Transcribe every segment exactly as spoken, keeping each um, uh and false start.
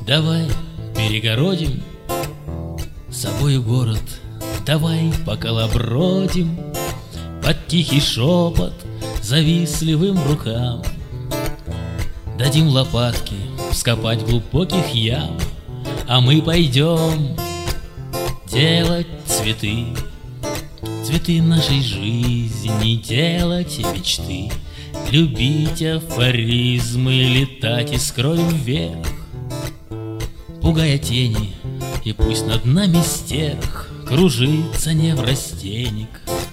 Давай перегородим собою город, давай поколобродим под тихий шепот завистливым рукам. Дадим лопатки вскопать глубоких ям, а мы пойдем делать цветы, цветы нашей жизни, делать мечты, любить афоризмы, летать искрою вверх, пугая тени, и пусть над нами стерх кружится неврастенник.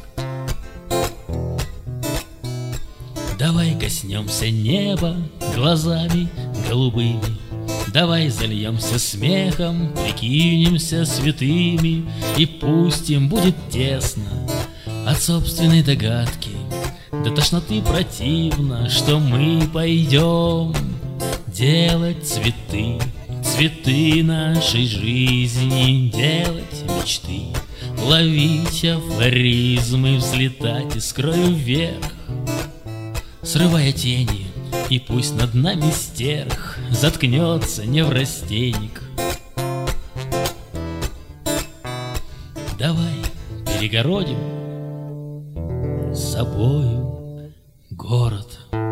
Давай коснемся неба глазами голубыми, давай зальемся смехом, прикинемся святыми, и пусть им будет тесно от собственной догадки, до тошноты противно, что мы пойдем делать цветы, цветы нашей жизни, делать мечты, ловить афоризмы, взлетать искрою вверх, срывая тени, и пусть над нами стерх заткнется неврастенник. Давай перегородим с собою город.